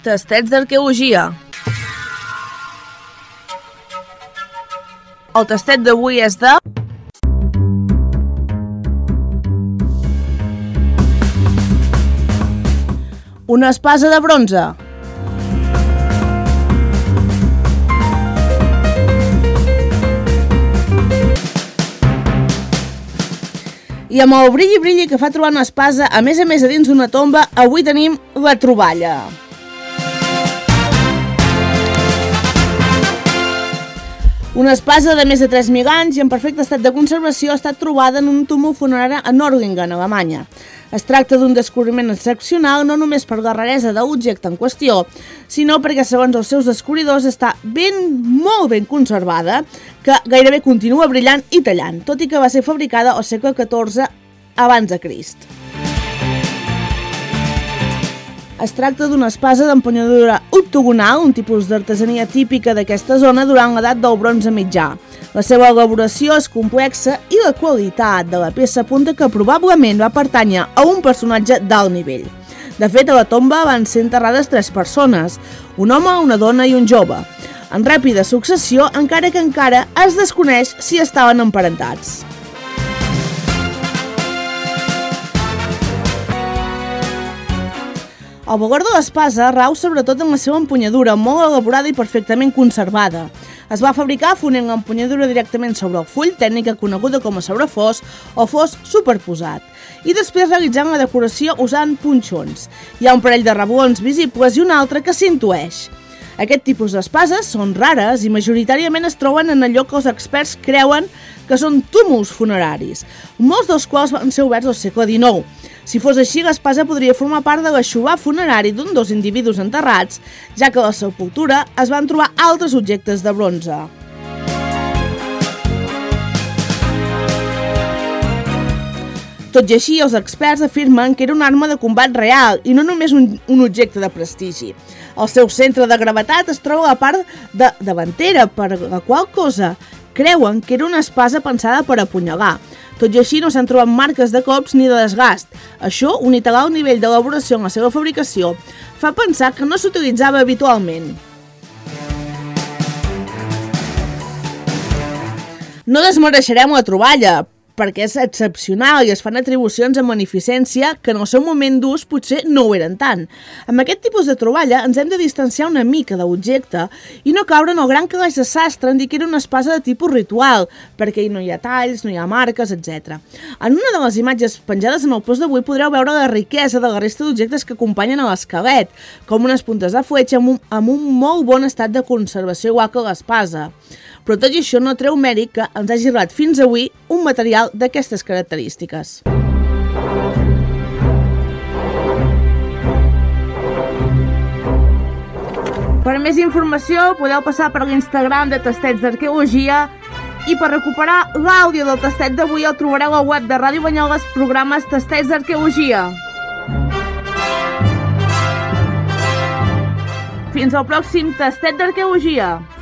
Tastets d'arqueologia. El tastet d'avui és de... una espasa de bronze. I amb el brilli que fa trobar una espasa, a més a dins d'una tomba, avui tenim la troballa. Una espasa de més de 3.000 anys i en perfecte estat de conservació ha estat trobada en un túmul funerari a Nördlingen, Alemanya. Es tracta d'un descobriment excepcional no només per la raresa de l'objecte en qüestió, sinó perquè, segons els seus descobridors, està molt ben conservada, que gairebé continua brillant i tallant, tot i que va ser fabricada al segle XIV abans de Crist. Es tracta d'una espasa d'empunyadura octogonal, un tipus d'artesania típica d'aquesta zona durant l'edat del bronze mitjà. La seva elaboració és complexa i la qualitat de la peça apunta que probablement va pertànyer a un personatge d'alt nivell. De fet, a la tomba van ser enterrades 3 persones, un home, una dona i un jove. En ràpida successió, encara que encara es desconeix si estaven emparentats. El valor de l'espasa rau sobretot en la seva empunyadura, molt elaborada i perfectament conservada. Es va fabricar fonent l'empunyadura directament sobre el full, tècnica coneguda com a sobrefós o fos superposat, i després realitzant la decoració usant punxons. Hi ha un parell de reblons visibles i un altre que s'intueix. Aquest tipus d'espases són rares i majoritàriament es troben en allò que els experts creuen que són túmuls funeraris, molts dels quals van ser oberts al segle XIX. Si fos així, l'espasa podria formar part de l'aixovar funerari d'un dels individus enterrats, ja que a la sepultura es van trobar altres objectes de bronze. Tot i així, els experts afirmen que era una arma de combat real i no només un objecte de prestigi. El seu centre de gravetat es troba a la part davantera, per la qual cosa creuen que era una espasa pensada per apunyalar. Tot i així, no s'han trobat marques de cops ni de desgast. Això, unit a l'alt nivell d'elaboració en la seva fabricació, fa pensar que no s'utilitzava habitualment. No desmereixerem la troballa, perquè és excepcional i es fan atribucions amb beneficència que en el seu moment d'ús potser no ho eren tant. Amb aquest tipus de troballa ens hem de distanciar una mica de l'objecte i no caure en el gran calaix de sastre en dir que era una espasa de tipus ritual, perquè no hi ha talls, no hi ha marques, etc. En una de les imatges penjades en el post d'avui podreu veure la riquesa de la resta d'objectes que acompanyen a l'esquelet, com unes puntes de fletxa amb un molt bon estat de conservació igual que l'espasa. Però tot i això no treu mèrit que ens hagi arribat fins avui un material d'aquestes característiques. Per més informació podeu passar per l'Instagram de Tastets d'Arqueologia i per recuperar l'àudio del tastet d'avui el trobareu al web de Ràdio Banyoles, programes Tastets d'Arqueologia. Fins al pròxim Tastet d'Arqueologia.